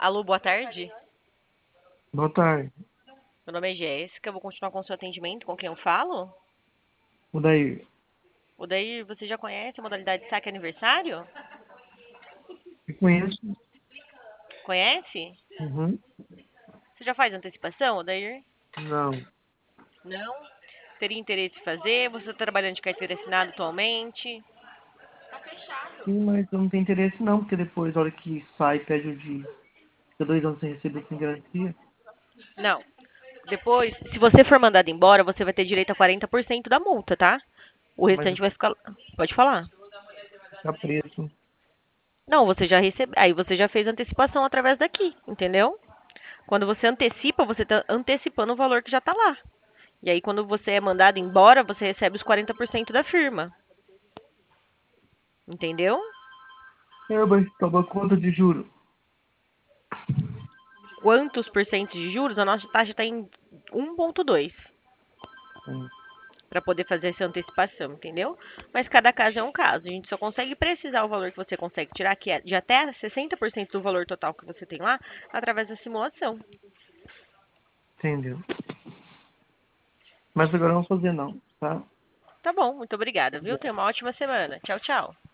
Alô, boa tarde. Boa tarde. Meu nome é Jéssica, vou continuar com o seu atendimento. Com quem eu falo? O daí? O daí você já conhece a modalidade saque aniversário? Eu conheço? Conhece? Uhum. Você já faz antecipação, Odair? Não. Não? Teria interesse em fazer? Você está trabalhando de carteira assinada atualmente? Sim, mas eu não tenho interesse não, porque depois, a hora que sai, pede o dia. Fica 2 anos sem receber sem garantia. Não. Depois, se você for mandado embora, você vai ter direito a 40% da multa, tá? O Mas restante vai ficar. Pode falar. fica preso. Não, você já recebe. Aí você já fez antecipação através daqui, entendeu? Quando você antecipa, você está antecipando o valor que já está lá. E aí, quando você é mandado embora, você recebe os 40% da firma. Entendeu? É, mas toma conta de juro. Quantos por cento de juros? A nossa taxa está em 1,2 Hum. para poder fazer essa antecipação, entendeu? Mas cada caso é um caso. A gente só consegue precisar o valor que você consegue tirar, que é de até 60% do valor total que você tem lá, através da simulação. Entendeu? Mas agora eu não vou fazer não, tá? Tá bom, muito obrigada, viu? Tenha uma ótima semana. Tchau, tchau.